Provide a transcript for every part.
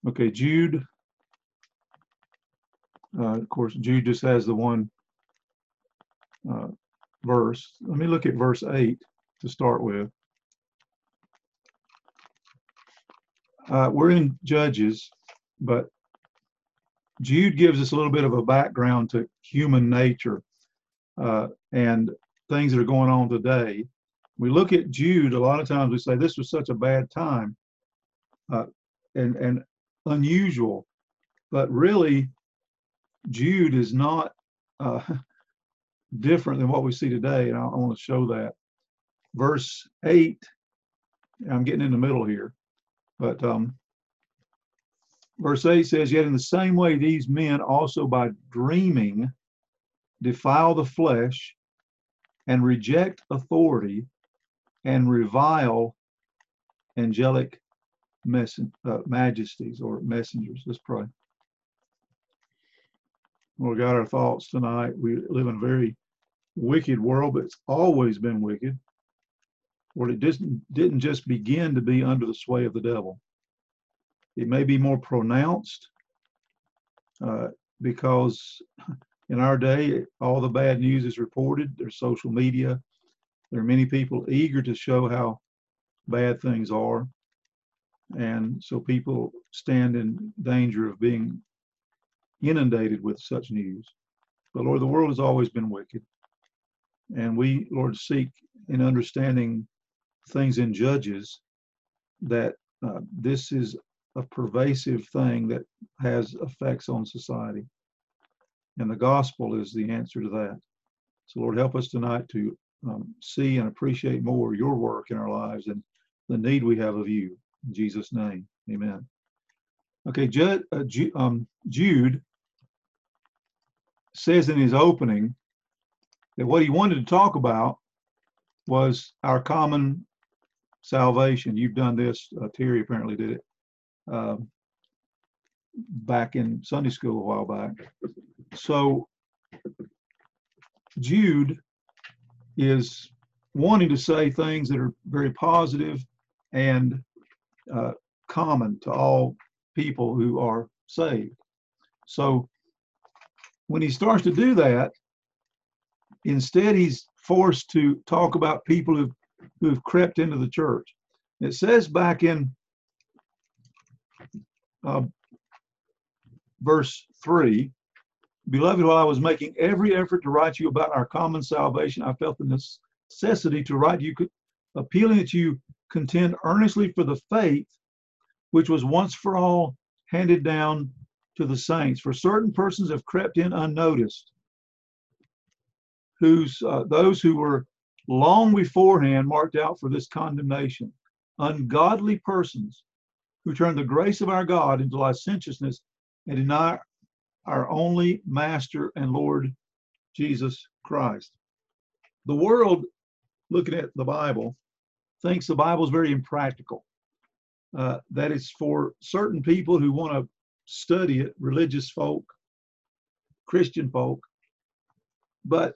Okay, Jude. Of course, Jude just has the one uh, verse. Let me look at verse 8 to start with. We're in Judges, but Jude gives us a little bit of a background to human nature and things that are going on today. We look at Jude, a lot of times we say this was such a bad time uh, and unusual, but really Jude is not different than what we see today, and I want to show that. Verse 8, I'm getting in the middle here, but verse 8 says, "Yet in the same way these men also by dreaming defile the flesh and reject authority and revile angelic majesties or messengers." Let's pray. Lord God, our thoughts tonight, we live in a very wicked world, but it's always been wicked. Lord, it didn't just begin to be under the sway of the devil. It may be more pronounced because in our day, all the bad news is reported. There's social media. There are many people eager to show how bad things are. And so people stand in danger of being inundated with such news. But Lord, the world has always been wicked. And we, Lord, seek in understanding things in Judges that this is a pervasive thing that has effects on society. And the gospel is the answer to that. So Lord, help us tonight to see and appreciate more your work in our lives and the need we have of you. In Jesus' name, amen. Okay, Jude says in his opening that what he wanted to talk about was our common salvation. You've done this. Terry apparently did it back in Sunday school a while back. So Jude is wanting to say things that are very positive and common to all people who are saved. So when he starts to do that, instead he's forced to talk about people who've crept into the church. It says back in verse 3, "Beloved, while I was making every effort to write you about our common salvation, I felt the necessity to write you, appealing that you contend earnestly for the faith which was once for all handed down to the saints. For certain persons have crept in unnoticed, those who were long beforehand marked out for this condemnation, ungodly persons who turn the grace of our God into licentiousness and deny our only Master and Lord Jesus Christ." The world, looking at the Bible, thinks the Bible is very impractical. That it's for certain people who want to study it, religious folk, Christian folk, but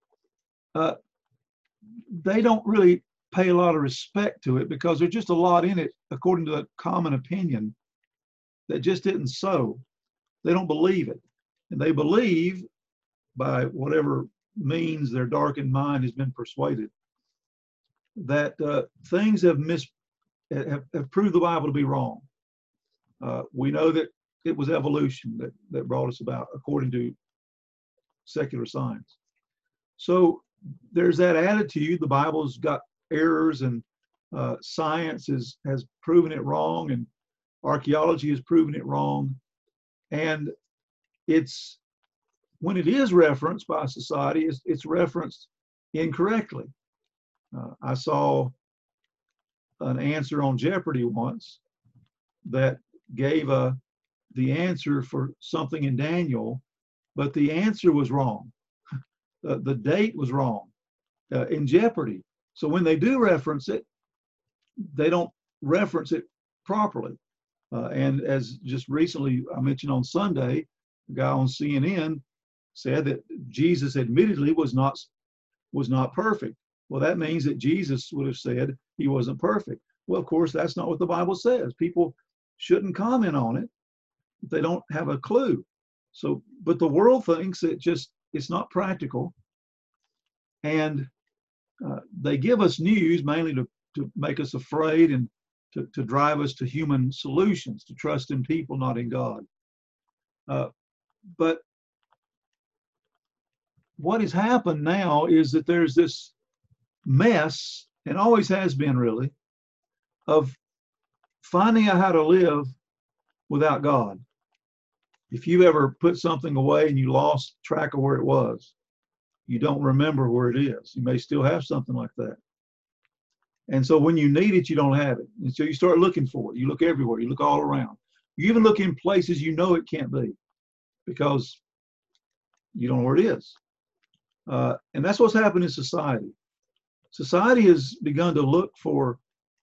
they don't really pay a lot of respect to it because there's just a lot in it, according to the common opinion, that just isn't so. They don't believe it. And they believe, by whatever means their darkened mind has been persuaded, that things have proved the Bible to be wrong. We know that it was evolution that brought us about, according to secular science. So there's that attitude. The Bible's got errors, and science has proven it wrong, and archaeology has proven it wrong. And it's, when it is referenced by society, it's referenced incorrectly. I saw an answer on Jeopardy once that gave the answer for something in Daniel, but the answer was wrong. The date was wrong in Jeopardy. So when they do reference it, they don't reference it properly. And as just recently I mentioned on Sunday, a guy on CNN said that Jesus admittedly was not perfect. Well, that means that Jesus would have said he wasn't perfect. Well, of course, that's not what the Bible says. People shouldn't comment on it if they don't have a clue. So, but the world thinks it's not practical, and they give us news mainly to make us afraid and to drive us to human solutions, to trust in people, not in God. But what has happened now is that there's this mess, and always has been really, of finding out how to live without God. If you ever put something away and you lost track of where it was, you don't remember where it is. You may still have something like that. And so when you need it, you don't have it. And so you start looking for it. You look everywhere. You look all around. You even look in places you know it can't be because you don't know where it is. And that's what's happened in society. Society has begun to look for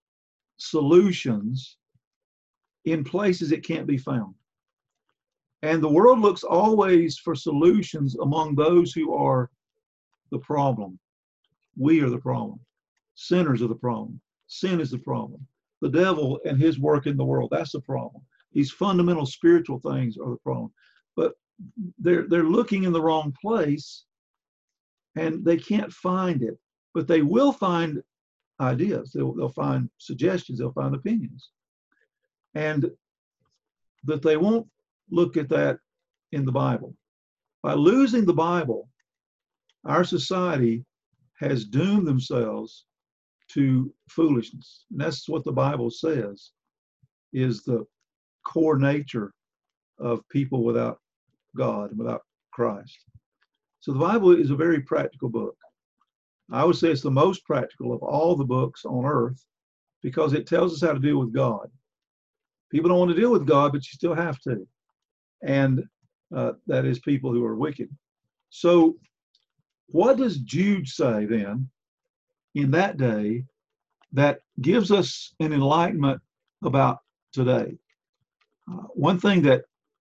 solutions in places it can't be found. And the world looks always for solutions among those who are the problem. We are the problem. Sinners are the problem. Sin is the problem. The devil and his work in the world, that's the problem. These fundamental spiritual things are the problem. But they're looking in the wrong place, and they can't find it. But they will find ideas. They'll find suggestions. They'll find opinions. And that they won't look at that in the Bible. By losing the Bible, our society has doomed themselves to foolishness. And that's what the Bible says is the core nature of people without God and without Christ. So the Bible is a very practical book. I would say it's the most practical of all the books on earth because it tells us how to deal with God. People don't want to deal with God, but you still have to. And that is people who are wicked. So what does Jude say then in that day that gives us an enlightenment about today? One thing that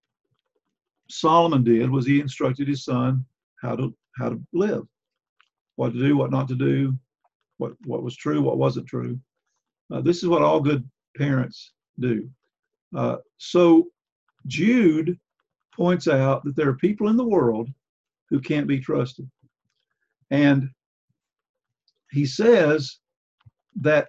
Solomon did was he instructed his son how to live, what to do, what not to do, what was true, what wasn't true. This is what all good parents do. So Jude points out that there are people in the world who can't be trusted. And he says that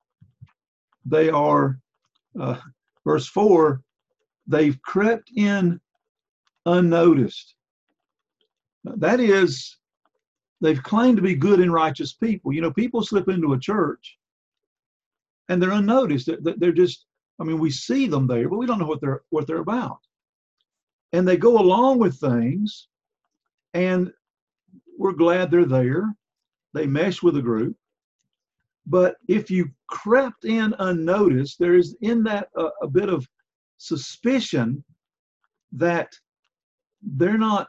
they are, verse 4, they've crept in unnoticed. That is, they've claimed to be good and righteous people. You know, people slip into a church and they're unnoticed. They're just, I mean, we see them there, but we don't know what they're about. And they go along with things, and we're glad they're there. They mesh with a group. But if you crept in unnoticed, there is in that a bit of suspicion that they're not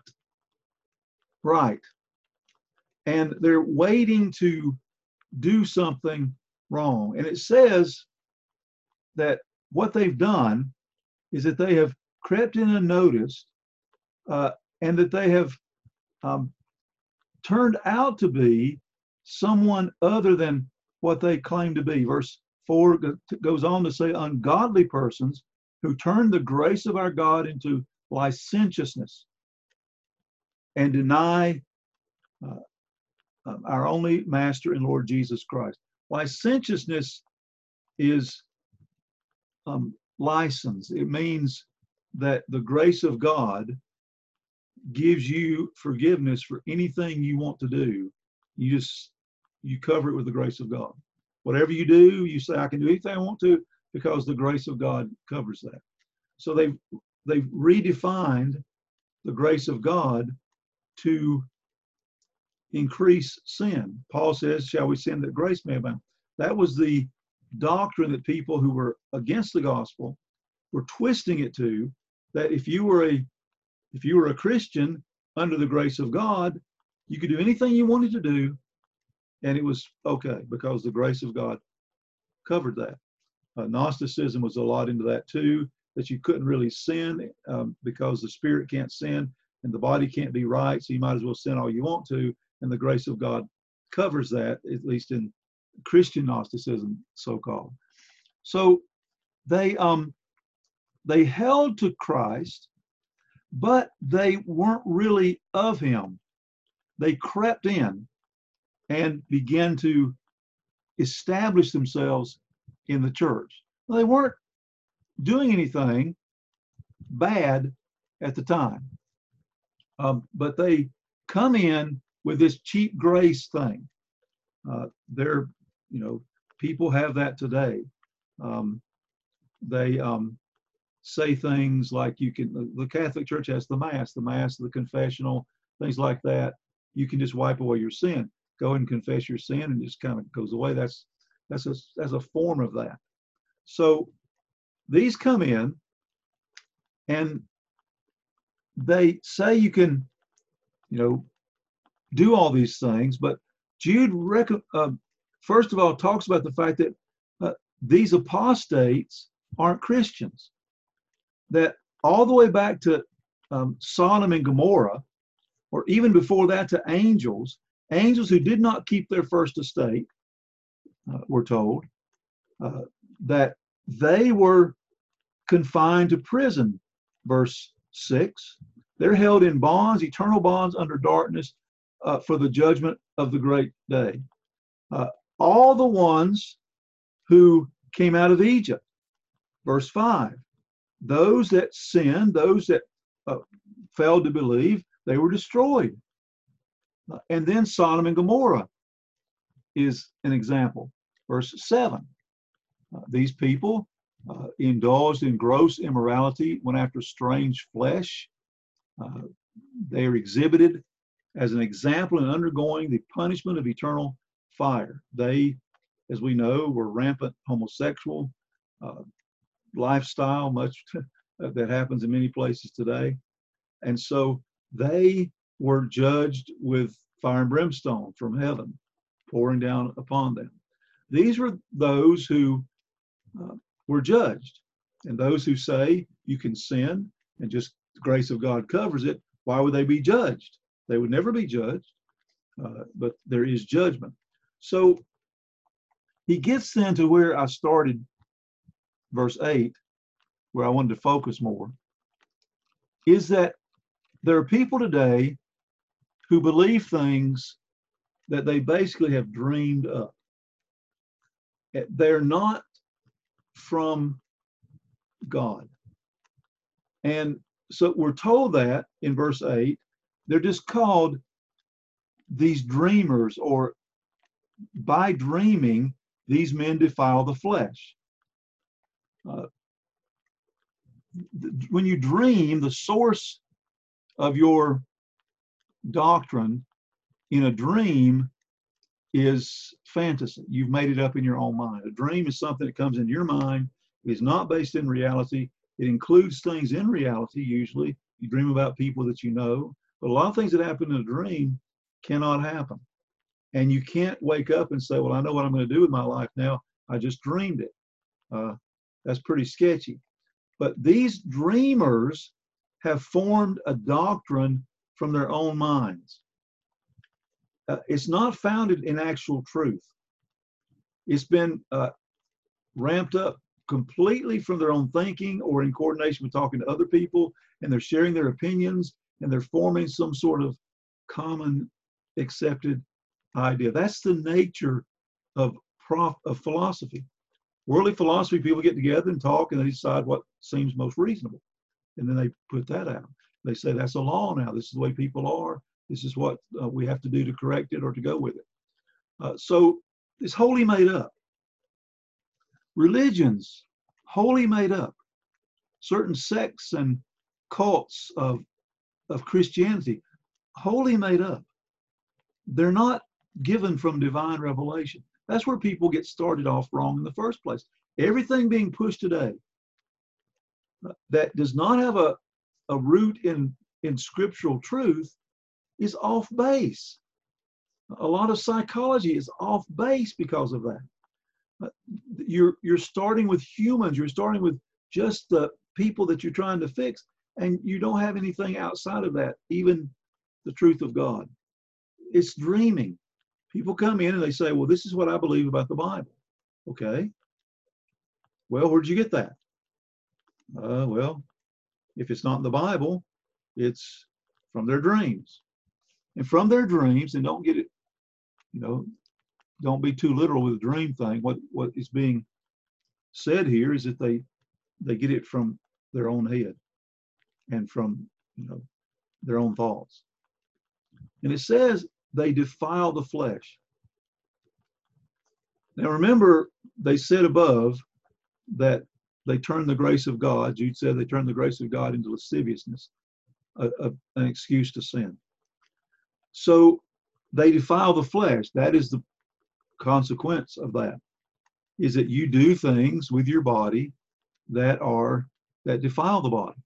right. And they're waiting to do something wrong. And it says that what they've done is that they have crept in unnoticed, and that they have turned out to be someone other than what they claim to be. Verse 4 goes on to say, ungodly persons who turn the grace of our God into licentiousness and deny our only Master and Lord Jesus Christ. Licentiousness is license. It means that the grace of God gives you forgiveness for anything you want to do. You cover it with the grace of God. Whatever you do, you say, I can do anything I want to because the grace of God covers that. So they've redefined the grace of God to increase sin. Paul says, shall we sin that grace may abound? That was the doctrine that people who were against the gospel were twisting it to, that if you were a Christian under the grace of God, you could do anything you wanted to do, and it was okay because the grace of God covered that. Gnosticism was a lot into that too, that you couldn't really sin because the spirit can't sin and the body can't be right, so you might as well sin all you want to, and the grace of God covers that, at least in Christian Gnosticism, so-called. So they they held to Christ, but they weren't really of him. They crept in and began to establish themselves in the church. They weren't doing anything bad at the time, but they come in with this cheap grace thing. They're, people have that today. They say things like the Catholic Church has the Mass, the confessional, things like that. You can just wipe away your sin. Go and confess your sin, and it just kind of goes away. That's a form of that. So these come in, and they say you can, do all these things, but Jude, first of all, talks about the fact that these apostates aren't Christians. That all the way back to Sodom and Gomorrah, or even before that to angels who did not keep their first estate, we're told, that they were confined to prison. Verse 6, they're held in bonds, eternal bonds under darkness, for the judgment of the great day. All the ones who came out of Egypt. Verse 5, those that sinned, those that failed to believe, they were destroyed. And then Sodom and Gomorrah is an example. Verse 7, these people indulged in gross immorality, went after strange flesh. They are exhibited as an example in undergoing the punishment of eternal fire. They, as we know, were rampant homosexual lifestyle, much that happens in many places today. And so they were judged with fire and brimstone from heaven pouring down upon them. These were those who were judged. And those who say you can sin and just the grace of God covers it, why would they be judged? They would never be judged, but there is judgment. So he gets then to where I started, verse 8, where I wanted to focus more, is that there are people today who believe things that they basically have dreamed up. They're not from God. And so we're told that in verse 8, they're just called these dreamers, or by dreaming, these men defile the flesh. When you dream, the source of your doctrine in a dream is fantasy. You've made it up in your own mind. A dream is something that comes in your mind. It is not based in reality. It includes things in reality, usually. You dream about people that you know, but a lot of things that happen in a dream cannot happen. And you can't wake up and say, well, I know what I'm going to do with my life now. I just dreamed it. That's pretty sketchy. But these dreamers have formed a doctrine from their own minds. It's not founded in actual truth. It's been ramped up completely from their own thinking or in coordination with talking to other people, and they're sharing their opinions, and they're forming some sort of common accepted idea. That's the nature of philosophy. Worldly philosophy, people get together and talk, and they decide what seems most reasonable. And then they put that out. They say that's a law now. This is the way people are. This is what we have to do to correct it or to go with it. So it's wholly made up. Religions, wholly made up. Certain sects and cults of Christianity, wholly made up. They're not given from divine revelation. That's where people get started off wrong in the first place. Everything being pushed today that does not have a root in scriptural truth is off base. A lot of psychology is off base because of that. You're starting with humans. You're starting with just the people that you're trying to fix, and you don't have anything outside of that, even the truth of God. It's dreaming. People come in and they say, well, this is what I believe about the Bible. Okay. Well, where'd you get that? Well, if it's not in the Bible, it's from their dreams. And from their dreams, and don't get it, you know, don't be too literal with the dream thing. What is being said here is that they get it from their own head and from, their own thoughts. And it says they defile the flesh. Now remember, they said above that they turn the grace of God. Jude said they turn the grace of God into lasciviousness, an excuse to sin. So they defile the flesh. That is the consequence of that, is that you do things with your body that defile the body.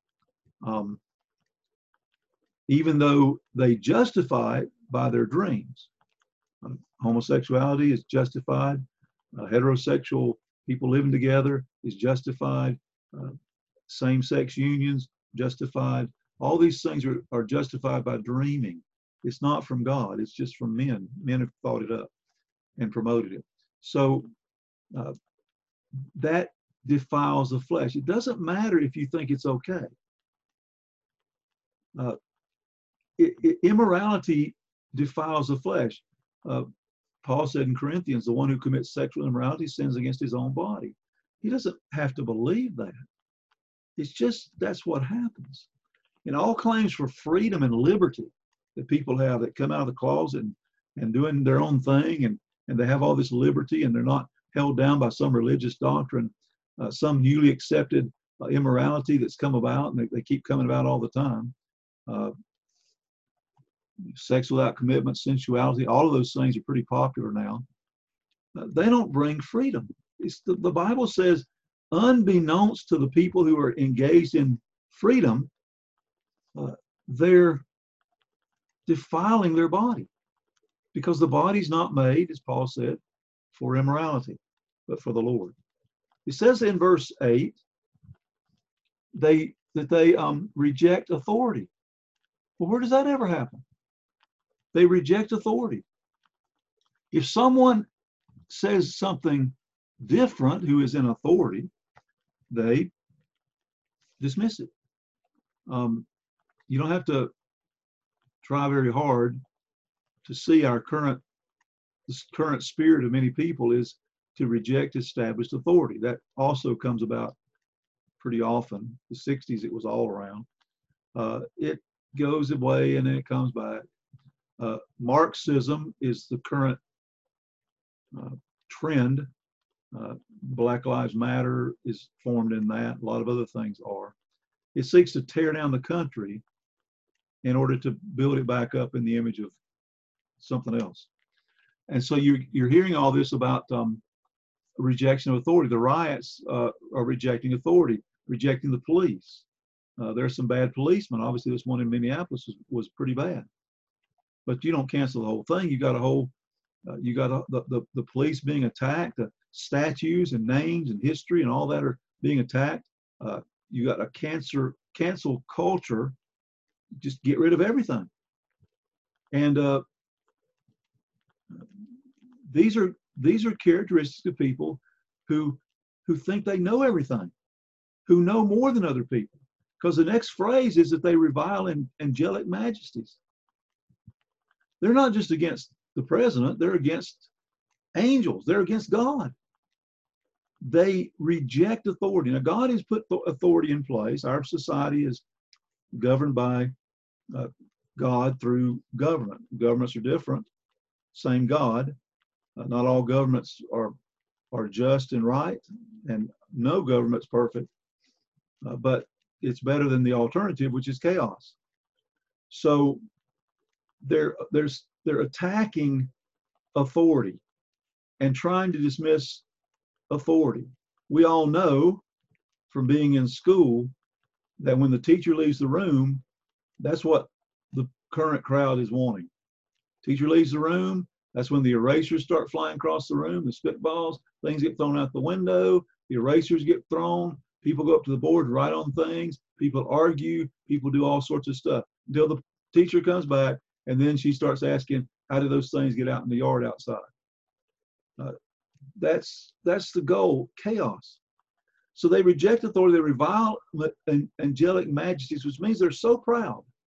Even though they justify it by their dreams. Homosexuality is justified. Heterosexual people living together is justified. Same-sex unions, justified. All these things are justified by dreaming. It's not from God. It's just from men. Men have thought it up and promoted it. So that defiles the flesh. It doesn't matter if you think it's okay. Immorality defiles the flesh. Paul said in Corinthians, the one who commits sexual immorality sins against his own body. He doesn't have to believe that. It's just, that's what happens. And all claims for freedom and liberty that people have that come out of the closet and doing their own thing, and they have all this liberty, and they're not held down by some religious doctrine, some newly accepted immorality that's come about, and they keep coming about all the time. Sex without commitment, sensuality, all of those things are pretty popular now. They don't bring freedom. The Bible says, unbeknownst to the people who are engaged in freedom, they're defiling their body, because the body's not made, as Paul said, for immorality, but for the Lord. It says in verse 8 that they reject authority. Well, where does that ever happen? They reject authority. If someone says something different who is in authority, they dismiss it. You don't have to try very hard to see the current spirit of many people is to reject established authority. That also comes about pretty often. The 60s, it was all around. It goes away and then it comes back. Marxism is the current trend. Black Lives Matter is formed in that. A lot of other things are. It seeks to tear down the country in order to build it back up in the image of something else. And so you're hearing all this about rejection of authority. The riots are rejecting authority, rejecting the police. There are some bad policemen. Obviously, this one in Minneapolis was pretty bad. But you don't cancel the whole thing. You got the police being attacked, the statues and names and history and all that are being attacked. You got a cancel culture. Just get rid of everything. And these are characteristics of people who think they know everything, who know more than other people. Because the next phrase is that they revile angelic majesties. They're not just against the president, they're against angels, they're against God. They reject authority. Now, God has put authority in place. Our society is governed by God through government. Governments are different, same God. Not all governments are just and right, and no government's perfect, but it's better than the alternative, which is chaos. So they're attacking authority and trying to dismiss authority. We all know from being in school that when the teacher leaves the room, that's what the current crowd is wanting. Teacher leaves the room, that's when the erasers start flying across the room, the spitballs, things get thrown out the window, the erasers get thrown, people go up to the board, write on things, people argue, people do all sorts of stuff until the teacher comes back, and then she starts asking, how do those things get out in the yard outside? That's the goal, chaos. So they reject authority, they revile angelic majesties, which means they're so proud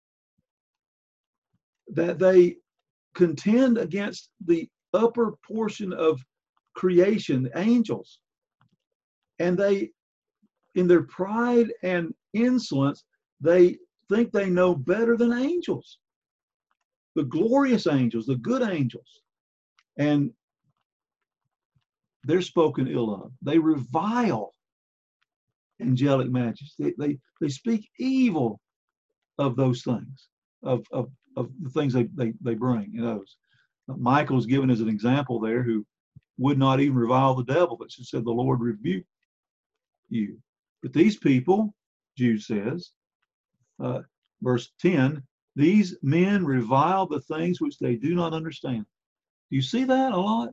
that they contend against the upper portion of creation, the angels. And they, in their pride and insolence, they think they know better than angels, the glorious angels, the good angels. And they're spoken ill of. They revile angelic majesty. They speak evil of those things, of the things they bring. You know, Michael's given as an example there, who would not even revile the devil, but said, "The Lord rebuke you." But these people, Jude says, verse 10, these men revile the things which they do not understand. Do you see that a lot?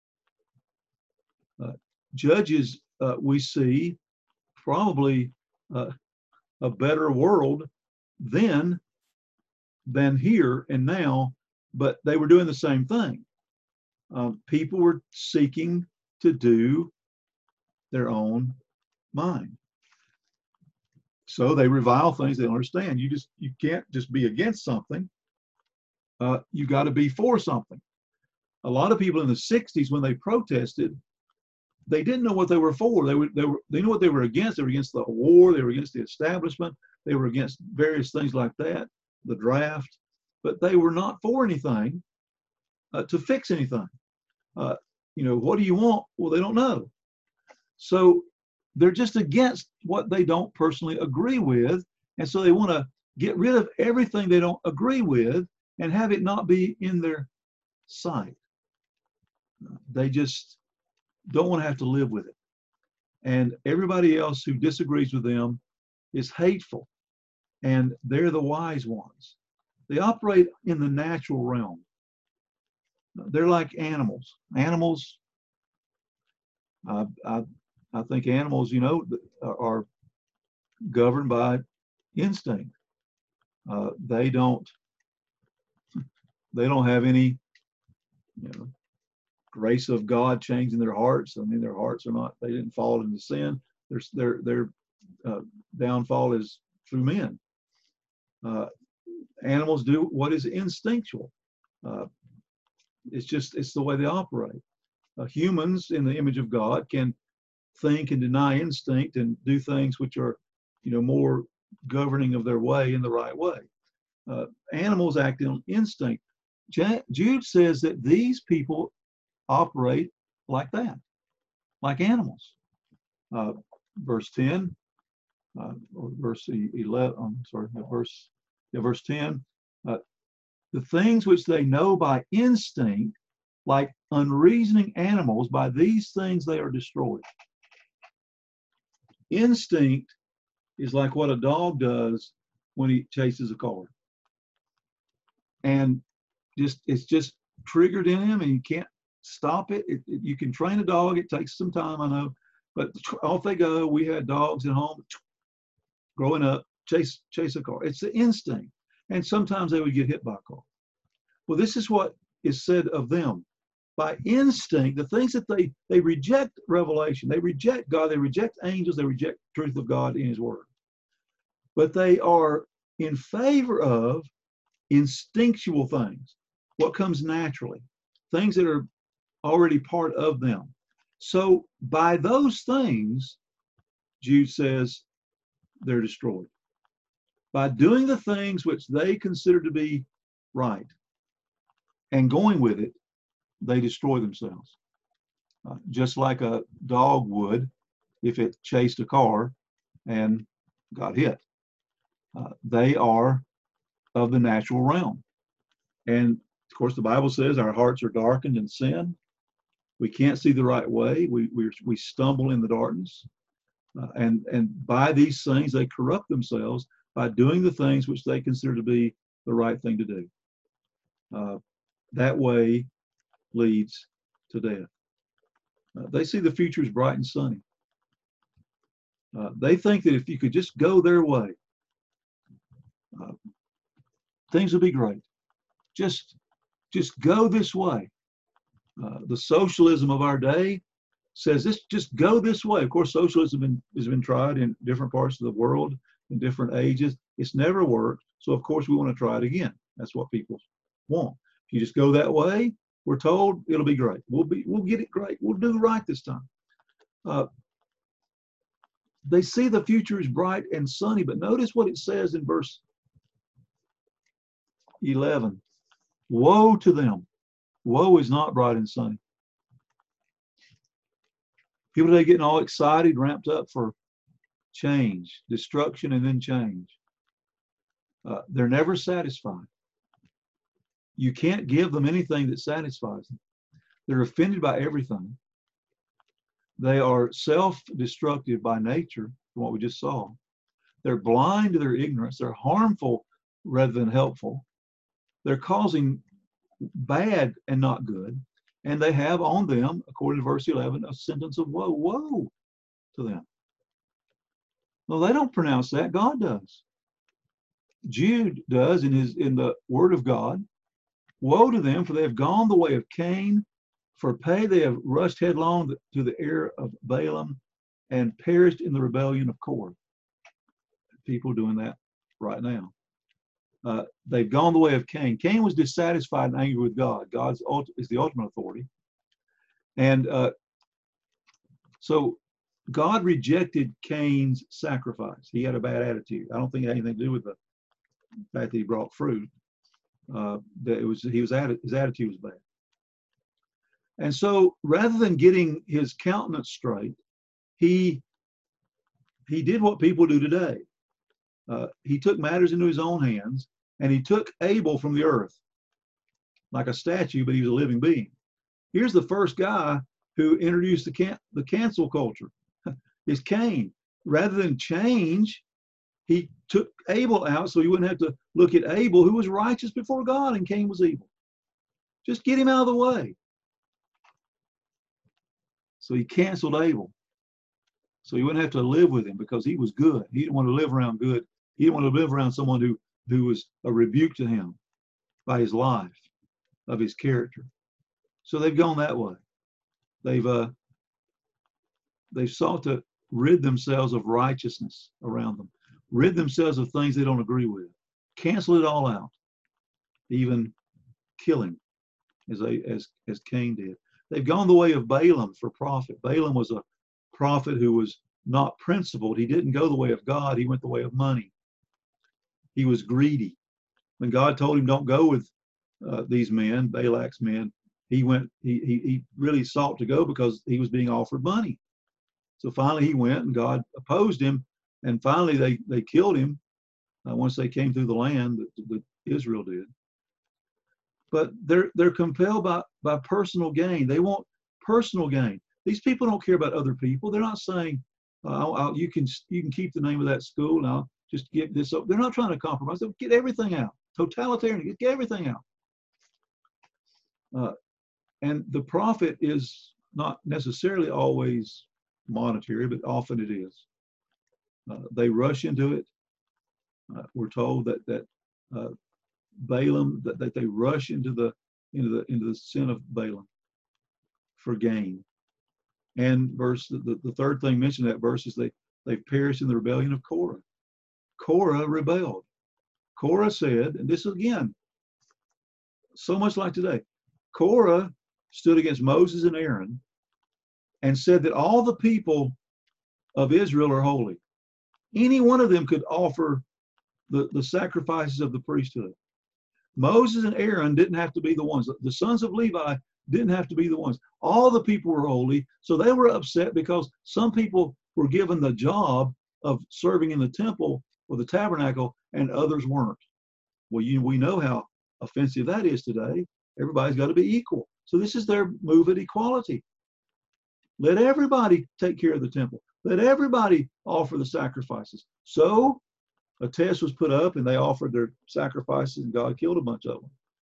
Judges, we see probably a better world then than here and now, but they were doing the same thing. People were seeking to do their own mind. So they revile things they don't understand. You can't just be against something. You got to be for something. A lot of people in the 60s, when they protested, they didn't know what they were for. They knew what they were against. They were against the war. They were against the establishment. They were against various things like that, the draft. But they were not for anything to fix anything. What do you want? Well, they don't know. So they're just against what they don't personally agree with. And so they want to get rid of everything they don't agree with and have it not be in their sight. They just don't want to have to live with it. And everybody else who disagrees with them is hateful. And they're the wise ones. They operate in the natural realm. They're like animals. Animals, I think animals, are governed by instinct. They don't have any, grace of God changing their hearts. I mean, their hearts are not, they didn't fall into sin. Their downfall is through men. Animals do what is instinctual. It's the way they operate. Humans in the image of God can think and deny instinct and do things which are, more governing of their way in the right way. Animals act on instinct. Jude says that these people operate like that, like animals. Verse 10, or verse 11, verse 10, the things which they know by instinct, like unreasoning animals, by these things they are destroyed. Instinct is like what a dog does when he chases a car. And it's just triggered in him, and you can't stop it. You can train a dog. It takes some time, I know, but off they go. We had dogs at home growing up, chase a car. It's the instinct. And sometimes they would get hit by a car. Well, this is what is said of them. By instinct, the things that they reject revelation, they reject God, they reject angels, they reject the truth of God in his word. But they are in favor of instinctual things, what comes naturally, things that are already part of them. So by those things, Jude says, they're destroyed. By doing the things which they consider to be right and going with it, they destroy themselves. Just like a dog would if it chased a car and got hit. They are of the natural realm. And of course, the Bible says our hearts are darkened in sin. We can't see the right way. We stumble in the darkness. And by these things, they corrupt themselves by doing the things which they consider to be the right thing to do. That way leads to death. They see the future as bright and sunny. They think that if you could just go their way, things would be great. Just go this way. The socialism of our day says this, just go this way. Of course, socialism has been tried in different parts of the world in different ages. It's never worked. So of course we want to try it again. That's what people want. If you just go that way, we're told it'll be great. We'll get it great. We'll do right this time. They see the future is bright and sunny, but notice what it says in verse 11. Woe to them. Woe is not bright and sunny. People today getting all excited, ramped up for change, destruction, and then change. They're never satisfied. You can't give them anything that satisfies them. They're offended by everything. They are self-destructive by nature, from what we just saw. They're blind to their ignorance. They're harmful rather than helpful. They're causing bad and not good. And they have on them, according to verse 11, a sentence of woe. Woe to them. Well, they don't pronounce that. God does. Jude does in the word of God. Woe to them, for they have gone the way of Cain. For pay they have rushed headlong to the error of Balaam and perished in the rebellion of Korah. People doing that right now. They've gone the way of Cain. Cain was dissatisfied and angry with God. God is the ultimate authority. And so God rejected Cain's sacrifice. He had a bad attitude. I don't think it had anything to do with the fact that he brought fruit. His attitude was bad. And so rather than getting his countenance straight, he did what people do today. He took matters into his own hands, and he took Abel from the earth like a statue, but he was a living being. Here's the first guy who introduced the cancel culture, is Cain. Rather than change, he took Abel out so he wouldn't have to look at Abel, who was righteous before God, and Cain was evil. Just get him out of the way. So he canceled Abel. So he wouldn't have to live with him because he was good. He didn't want to live around good. He didn't want to live around someone who was a rebuke to him by his life, of his character. So they've gone that way. They've sought to rid themselves of righteousness around them, rid themselves of things they don't agree with, cancel it all out, even killing, as Cain did. They've gone the way of Balaam for profit. Balaam was a prophet who was not principled. He didn't go the way of God. He went the way of money. He was greedy. When God told him, don't go with these men, Balak's men, he really sought to go because he was being offered money. So finally he went, and God opposed him, and finally they killed him once they came through the land that Israel did. But they're compelled by personal gain. They want personal gain. These people don't care about other people. They're not saying, you can keep the name of that school, and I'll just get this up. They're not trying to compromise. They'll get everything out. Totalitarian, get everything out. And the profit is not necessarily always monetary, but often it is. They rush into it. We're told that Balaam, that they rush into the sin of Balaam for gain. And the third thing mentioned in that verse is they've perished in the rebellion of Korah. Korah rebelled. Korah said, and this is again, so much like today, Korah stood against Moses and Aaron and said that all the people of Israel are holy. Any one of them could offer the sacrifices of the priesthood. Moses and Aaron didn't have to be the ones. The sons of Levi didn't have to be the ones. All the people were holy, so they were upset because some people were given the job of serving in the temple or the tabernacle, and others weren't. Well, we know how offensive that is today. Everybody's got to be equal. So this is their move at equality. Let everybody take care of the temple. Let everybody offer the sacrifices. So a test was put up, and they offered their sacrifices, and God killed a bunch of them.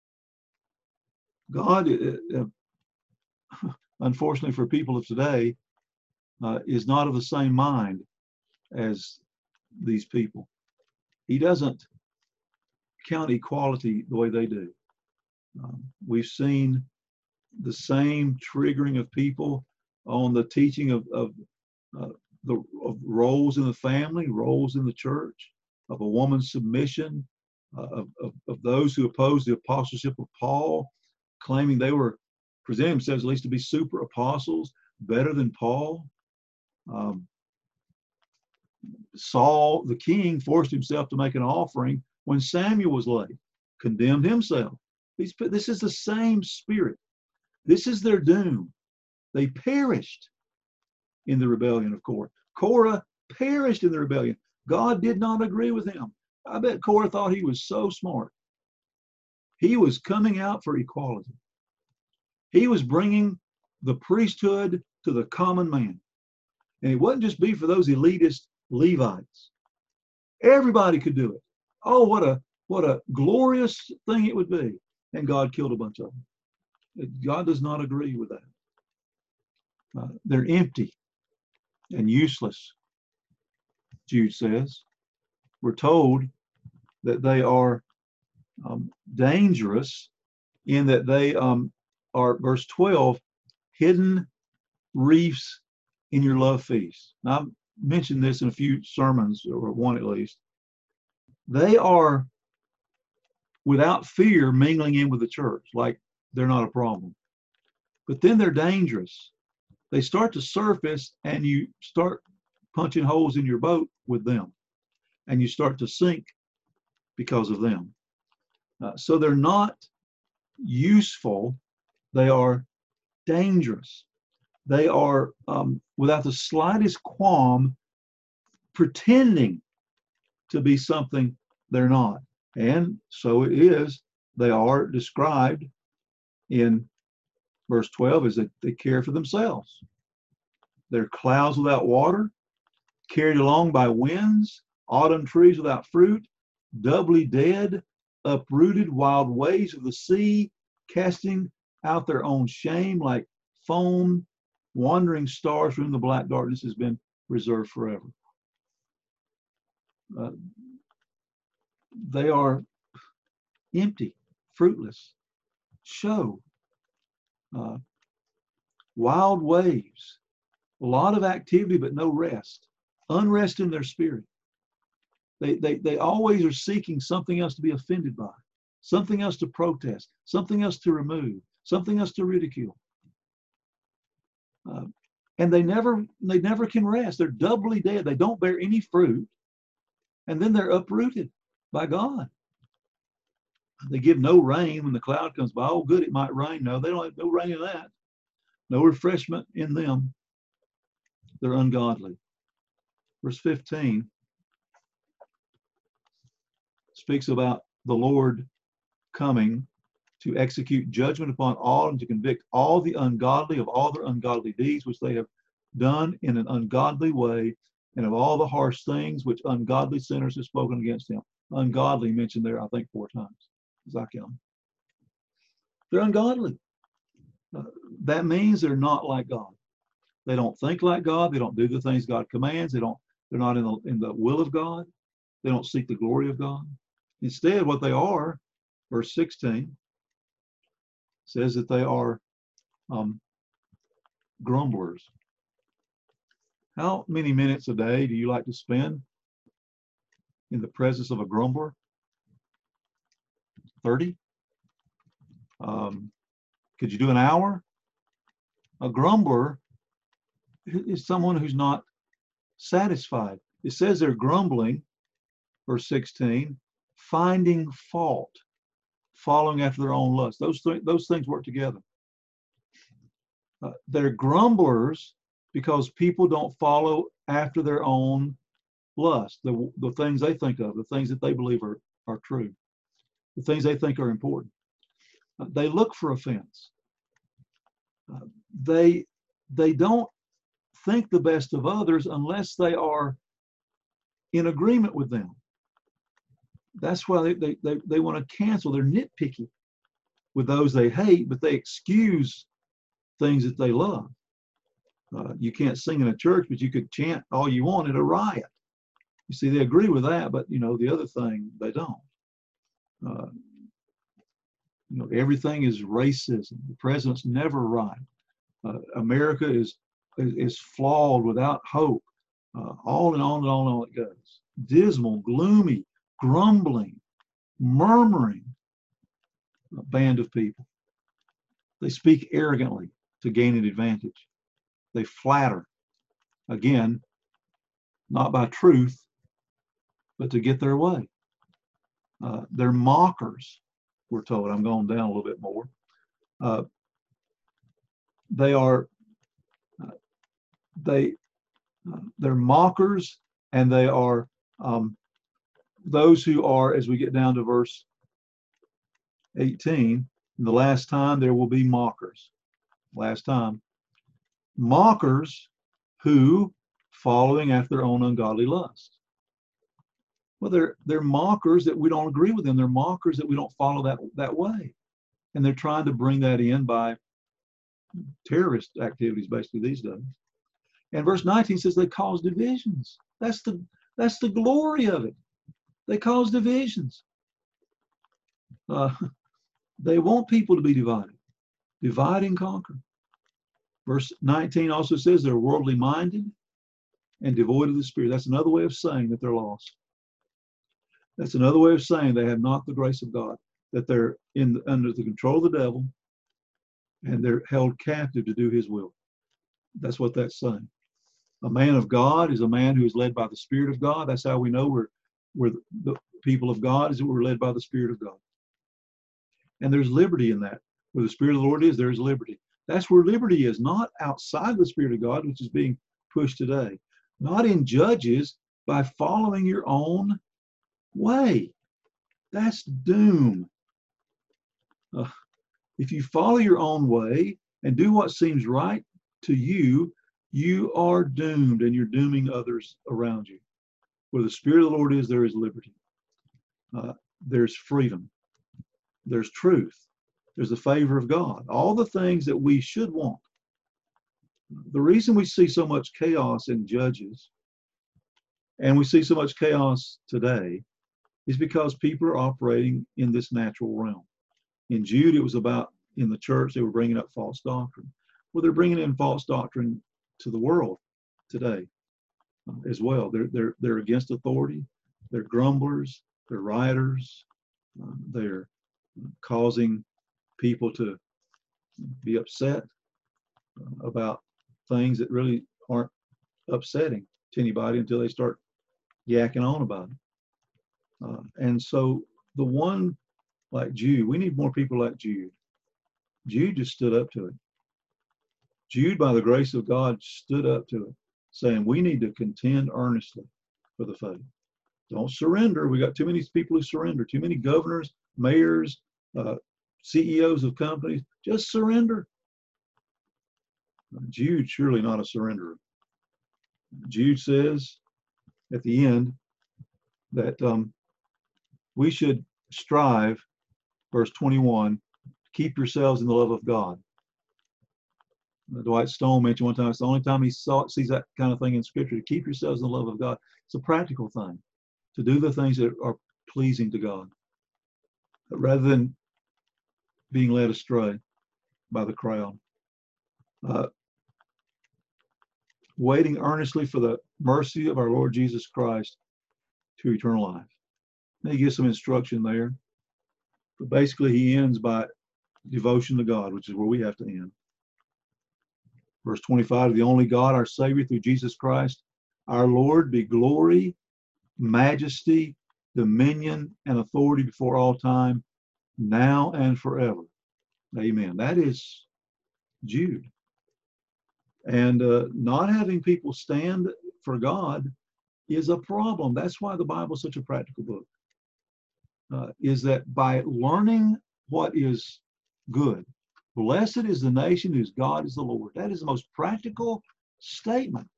God, unfortunately for people of today, is not of the same mind as these people. He doesn't count equality the way they do. We've seen the same triggering of people on the teaching uh, of roles in the family, roles in the church, of a woman's submission, of those who opposed the apostleship of Paul, claiming they were presenting themselves at least to be super apostles, better than Paul. Saul, the king, forced himself to make an offering when Samuel was late, condemned himself. This is the same spirit. This is their doom. They perished in the rebellion of Korah. Korah perished in the rebellion. God did not agree with him. I bet Korah thought he was so smart. He was coming out for equality. He was bringing the priesthood to the common man. And it wasn't just be for those elitist Levites. Everybody could do it. Oh, what a glorious thing it would be. And God killed a bunch of them. God does not agree with that. They're empty and useless, Jude says. We're told that they are dangerous in that they are, verse 12, hidden reefs in your love feast. Now, I've mentioned this in a few sermons, or one at least. They are without fear mingling in with the church, like they're not a problem. But then they're dangerous. They start to surface and you start punching holes in your boat with them. And you start to sink because of them. So they're not useful. They are dangerous. They are, without the slightest qualm, pretending to be something they're not. And so it is, they are described in verse 12 as that they care for themselves. They're clouds without water, carried along by winds, autumn trees without fruit, doubly dead, uprooted, wild waves of the sea, casting out their own shame like foam, wandering stars from whom the black darkness has been reserved forever. They are empty, fruitless, show, wild waves, a lot of activity but no rest, unrest in their spirit. They always are seeking something else to be offended by, something else to protest, something else to remove, something else to ridicule. And they never can rest. They're doubly dead. They don't bear any fruit. And then they're uprooted by God. They give no rain when the cloud comes by. Oh, good, it might rain. No, they don't have no rain in that. No refreshment in them. They're ungodly. Verse 15 speaks about the Lord coming to execute judgment upon all and to convict all the ungodly of all their ungodly deeds, which they have done in an ungodly way, and of all the harsh things which ungodly sinners have spoken against him. Ungodly mentioned there, I think, 4 times, as I count. They're ungodly. That means they're not like God. They don't think like God. They don't do the things God commands. They're not in the will of God. They don't seek the glory of God. Instead, what they are, verse 16, says that they are grumblers. How many minutes a day do you like to spend in the presence of a grumbler? 30? Could you do an hour? A grumbler is someone who's not satisfied. It says they're grumbling, verse 16, finding fault, following after their own lust. Those things work together. They're grumblers because people don't follow after their own lust, the things they think of, the things that they believe are true, the things they think are important. They look for offense. They don't think the best of others unless they are in agreement with them. That's why they want to cancel. They're nitpicky with those they hate, but they excuse things that they love. You can't sing in a church, but you could chant all you want at a riot. You see, they agree with that, but the other thing they don't. Everything is racism. The president's never right. America is is flawed, without hope. On and on and on and on it goes. Dismal, gloomy, grumbling, murmuring, a band of people. They speak arrogantly to gain an advantage. They flatter, again, not by truth, but to get their way. They're mockers, we're told. I'm going down a little bit more. They're mockers, and they are those who are, as we get down to verse 18, in the last time there will be mockers. Last time. Mockers who, following after their own ungodly lust. Well, they're mockers that we don't agree with them. They're mockers that we don't follow that way. And they're trying to bring that in by terrorist activities, basically, these days. And verse 19 says they cause divisions. That's the glory of it. They cause divisions. They want people to be divided. Divide and conquer. Verse 19 also says they're worldly minded and devoid of the Spirit. That's another way of saying that they're lost. That's another way of saying they have not the grace of God, that they're under the control of the devil and they're held captive to do his will. That's what that's saying. A man of God is a man who is led by the Spirit of God. That's how we know we're the people of God, is that we're led by the Spirit of God. And there's liberty in that. Where the Spirit of the Lord is, there's liberty. That's where liberty is, not outside the Spirit of God, which is being pushed today. Not in Judges, by following your own way. That's doom. If you follow your own way and do what seems right to you, you are doomed, and you're dooming others around you. Where the Spirit of the Lord is, there is liberty. There's freedom. There's truth. There's the favor of God. All the things that we should want. The reason we see so much chaos in Judges, and we see so much chaos today, is because people are operating in this natural realm. In Jude, it was about, in the church, they were bringing up false doctrine. Well, they're bringing in false doctrine to the world today as well. They're against authority. They're grumblers. They're rioters. They're causing people to be upset about things that really aren't upsetting to anybody until they start yakking on about it. And so the one like Jude, we need more people like Jude. Jude just stood up to it. Jude, by the grace of God, stood up to it, saying we need to contend earnestly for the faith. Don't surrender. We got too many people who surrender, too many governors, mayors, CEOs of companies. Just surrender. Jude, surely not a surrenderer. Jude says at the end that we should strive, verse 21, keep yourselves in the love of God. Dwight Stone mentioned one time, it's the only time he sees that kind of thing in Scripture, to keep yourselves in the love of God. It's a practical thing, to do the things that are pleasing to God, rather than being led astray by the crowd. Waiting earnestly for the mercy of our Lord Jesus Christ to eternal life. And he gives some instruction there, but basically he ends by devotion to God, which is where we have to end. Verse 25, the only God, our Savior, through Jesus Christ, our Lord, be glory, majesty, dominion, and authority before all time, now and forever. Amen. That is Jude. And not having people stand for God is a problem. That's why the Bible is such a practical book, is that by learning what is good, blessed is the nation whose God is the Lord. That is the most practical statement.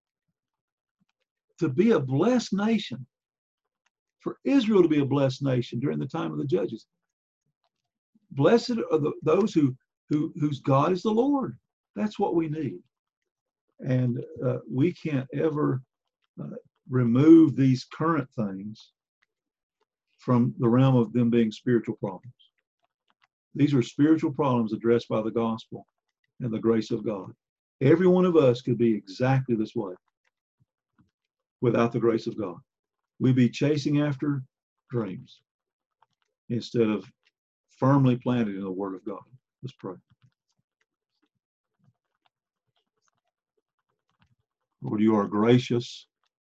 To be a blessed nation, for Israel to be a blessed nation during the time of the Judges. Blessed are those whose God is the Lord. That's what we need. And we can't ever remove these current things from the realm of them being spiritual problems. These are spiritual problems addressed by the gospel and the grace of God. Every one of us could be exactly this way without the grace of God. We'd be chasing after dreams instead of firmly planted in the Word of God. Let's pray. Lord, you are gracious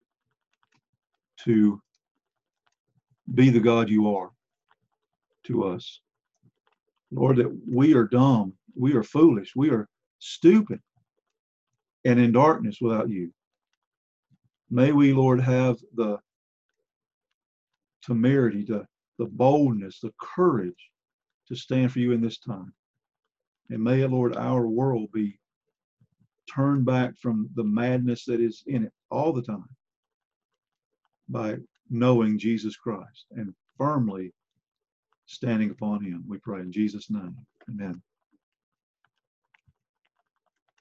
to be the God you are to us. Lord, that we are dumb, we are foolish, we are stupid and in darkness without you. May we, Lord, have the temerity, the boldness, the courage to stand for you in this time. And may, Lord, our world be turned back from the madness that is in it all the time by knowing Jesus Christ and firmly standing upon him. We pray in Jesus' name. Amen.